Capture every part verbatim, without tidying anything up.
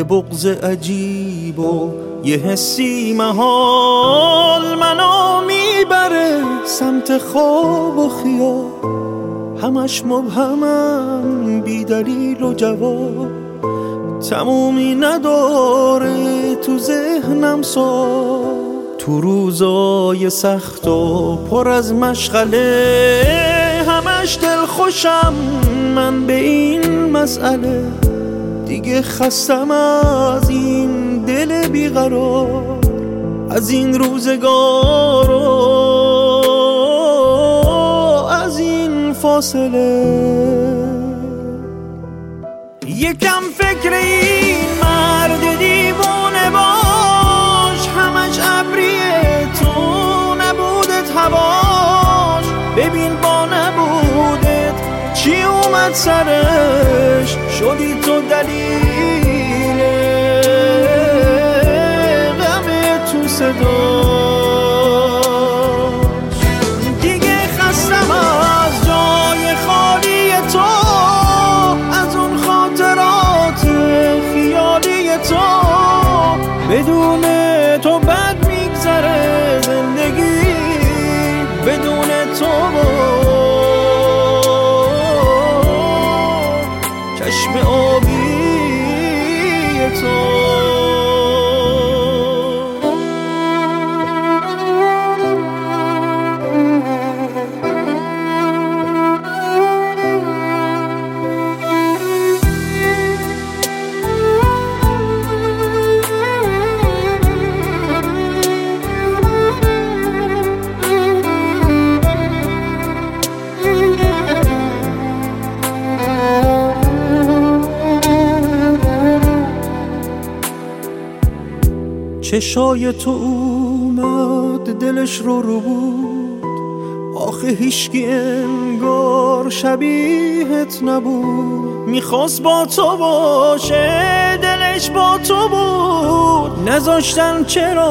بغض عجیب و یه حسی محال منو میبره سمت خواب و خیال، همش مبهمم بی دلیل و جواب، تمومی نداره تو ذهنم سال. تو روزای سخت و پر از مشغله همش دل خوشم من به این مسئله، دیگه خستم از این دل بیقرار، از این روزگار و از این فاصله. یکم فکر این مرد دیوانه باش، همش ابریه تو نبودت هواش، ببین با نبودت چی اومد سرش، شدی تو دلیل غم تو صداش. دیگه خستم از جای خالی تو، از اون خاطرات خیالی تو، بدون تو بد میگذره زندگی، بدون تو چشم آبی تو. چشای تو اومد دلش رو رو بود، آخه هیچکی انگار شبیهت نبود، میخواست با تو باشه دلش با تو بود، نذاشتن چرا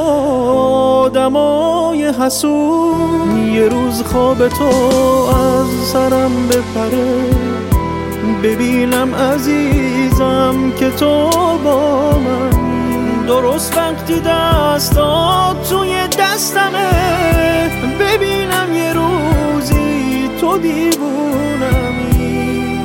آدمای حسود، یه روز خواب تو از سرم بپره، ببینم عزیزم که تو با من، درست وقتی دستات توی دستمه، ببینم یه روزی تو دیوونمی.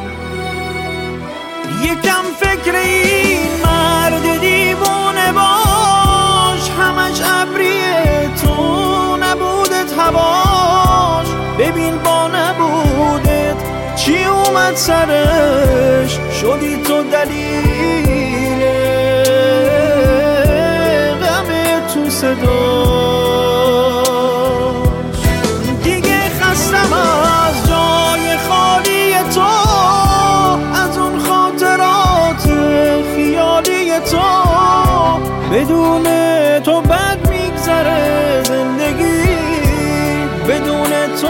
یکم فکر این مرد دیوونه باش، همش ابریه تو نبودت هواش، ببین با نبودت چی اومد سرش، شدی تو دلیل صداش. دیگه خستم از جای خالی تو، از اون خاطرات خیالی تو، بدون تو بد میگذره زندگی، بدون تو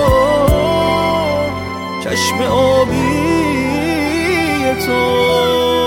چشم آبی تو.